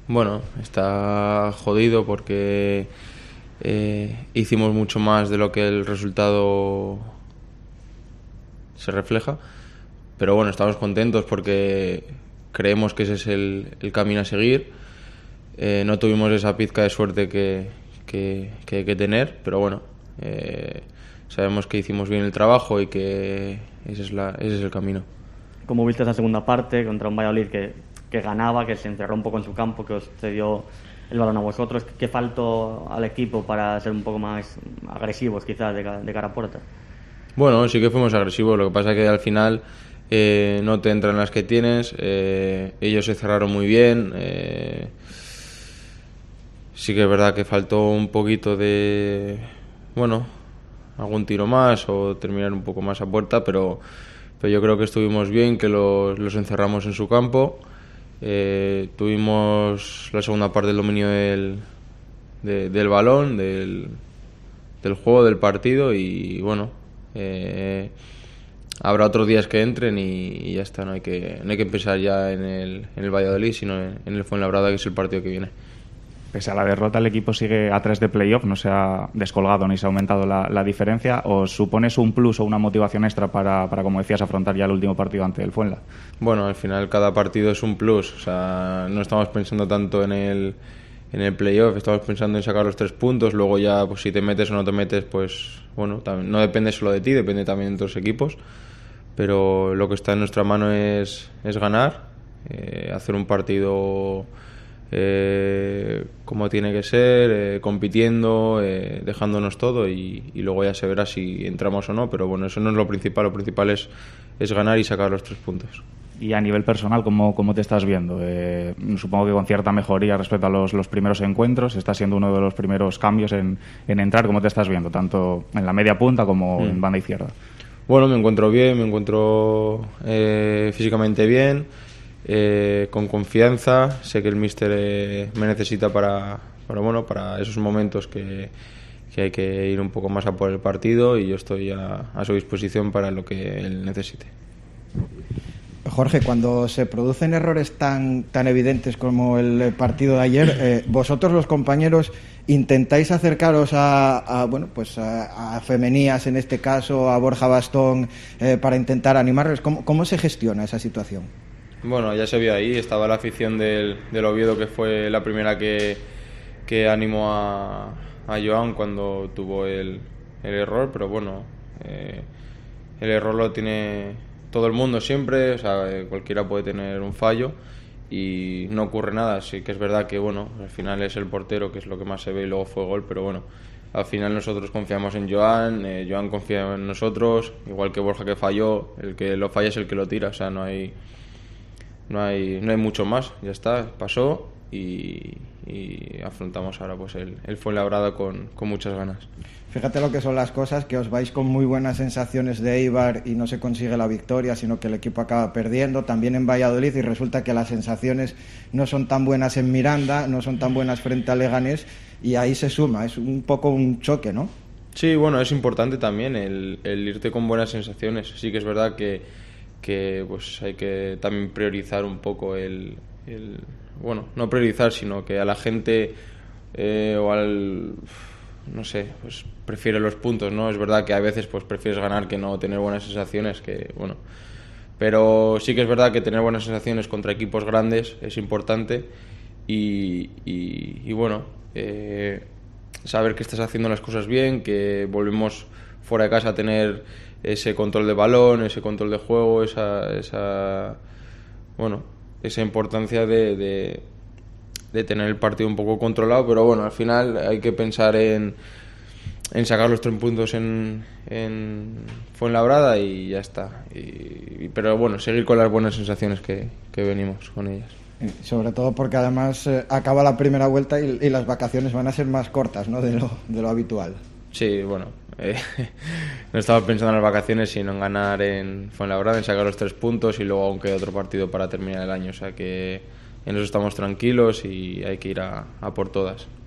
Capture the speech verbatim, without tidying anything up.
Bueno, está jodido porque eh, hicimos mucho más de lo que el resultado se refleja, pero bueno, estamos contentos porque creemos que ese es el, el camino a seguir. Eh, no tuvimos esa pizca de suerte que, que, que hay que tener, pero bueno, eh, sabemos que hicimos bien el trabajo y que ese es, la, ese es el camino. ¿Cómo viste esa segunda parte contra un Valladolid que, que ganaba, que se encerró un poco en su campo, que os cedió el balón a vosotros? ¿Qué faltó al equipo para ser un poco más agresivos quizás de, de cara a puerta? Bueno, sí que fuimos agresivos, lo que pasa es que al final eh, no te entran las que tienes, eh, ellos se cerraron muy bien, eh, sí que es verdad que faltó un poquito de, bueno, algún tiro más o terminar un poco más a puerta, pero, pero yo creo que estuvimos bien, que los, los encerramos en su campo, eh, tuvimos la segunda parte del dominio del, de, del balón, del, del juego, del partido y bueno, eh, habrá otros días que entren y, y ya está, no hay que no hay que empezar ya en el, en el Valladolid, sino en, en el Fuenlabrada, que es el partido que viene. Pese a la derrota, el equipo sigue a tres de playoff, no se ha descolgado ni se ha aumentado la, la diferencia. ¿Os supones un plus o una motivación extra para, para, como decías, afrontar ya el último partido ante el Fuenla? Bueno, al final cada partido es un plus, o sea, no estamos pensando tanto en el en el playoff, estamos pensando en sacar los tres puntos, luego ya pues si te metes o no te metes, pues bueno, también, no depende solo de ti, depende también de otros equipos, pero lo que está en nuestra mano es, es ganar, eh, hacer un partido eh, como tiene que ser, eh, compitiendo, eh, dejándonos todo y, y luego ya se verá si entramos o no, pero bueno, eso no es lo principal, lo principal es, es ganar y sacar los tres puntos. Y a nivel personal, ¿cómo, cómo te estás viendo? Eh, supongo que con cierta mejoría respecto a los, los primeros encuentros, está siendo uno de los primeros cambios en, en entrar. ¿Cómo te estás viendo, tanto en la media punta como mm. en banda izquierda? Bueno, me encuentro bien, me encuentro eh, físicamente bien, eh, con confianza. Sé que el míster eh, me necesita para, para, bueno, para esos momentos que, que hay que ir un poco más a por el partido y yo estoy a, a su disposición para lo que él necesite. Jorge, cuando se producen errores tan, tan evidentes como el partido de ayer, eh, vosotros los compañeros intentáis acercaros a, a bueno, pues a, a Femenías en este caso, a Borja Bastón, eh, para intentar animarles. ¿Cómo, ¿Cómo se gestiona esa situación? Bueno, ya se vio ahí, estaba la afición del, del Oviedo, que fue la primera que, que animó a, a Joan cuando tuvo el, el error, pero bueno, eh, el error lo tiene todo el mundo siempre, o sea, cualquiera puede tener un fallo y no ocurre nada. Sí que es verdad que bueno, al final es el portero, que es lo que más se ve, y luego fue gol, pero bueno, al final nosotros confiamos en Joan, eh, Joan confía en nosotros, igual que Borja, que falló, el que lo falla es el que lo tira, o sea, no hay no hay no hay mucho más, ya está, pasó y, y afrontamos ahora pues el, el Fuenlabrada con, con muchas ganas. Fíjate lo que son las cosas, que os vais con muy buenas sensaciones de Eibar y no se consigue la victoria, sino que el equipo acaba perdiendo, también en Valladolid, y resulta que las sensaciones no son tan buenas en Miranda, no son tan buenas frente a Leganés, y ahí se suma, es un poco un choque, ¿no? Sí, bueno, es importante también el, el irte con buenas sensaciones. Sí que es verdad que, que pues hay que también priorizar un poco el, el bueno, no priorizar, sino que a la gente eh, o al... no sé, pues prefiere los puntos, ¿no? Es verdad que a veces pues prefieres ganar que no tener buenas sensaciones, que bueno, pero sí que es verdad que tener buenas sensaciones contra equipos grandes es importante y, y, y bueno, eh, saber que estás haciendo las cosas bien, que volvemos fuera de casa a tener ese control de balón, ese control de juego, esa, esa bueno, esa importancia de, de de tener el partido un poco controlado, pero bueno, al final hay que pensar en, en sacar los tres puntos en, en Fuenlabrada y ya está. Y, pero bueno, seguir con las buenas sensaciones que, que venimos con ellas. Sobre todo porque además eh, acaba la primera vuelta y, y las vacaciones van a ser más cortas, ¿no?, de lo, de lo habitual. Sí, bueno, eh, no estaba pensando en las vacaciones, sino en ganar en Fuenlabrada, en sacar los tres puntos y luego aún queda otro partido para terminar el año, o sea que en eso estamos tranquilos y hay que ir a, a por todas.